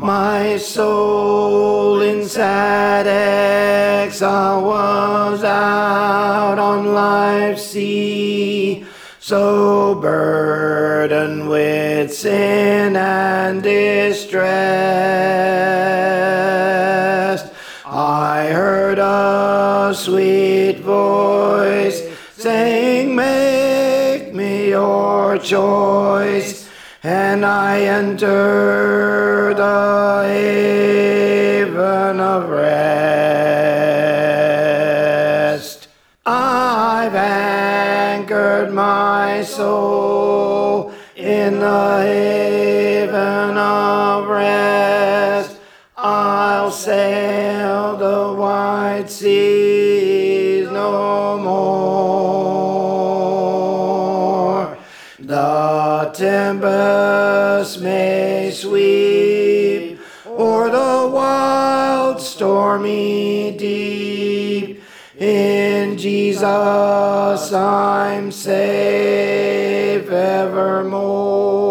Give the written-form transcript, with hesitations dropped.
My soul in sad exile was out on life's sea, so burdened with sin and distress. I heard a sweet voice saying, make me your choice, and I entered the haven of rest. I've anchored my soul in the haven of rest. I'll sail the wide seas no more. The tempest may sweep o'er the wild stormy deep. In Jesus I'm safe evermore.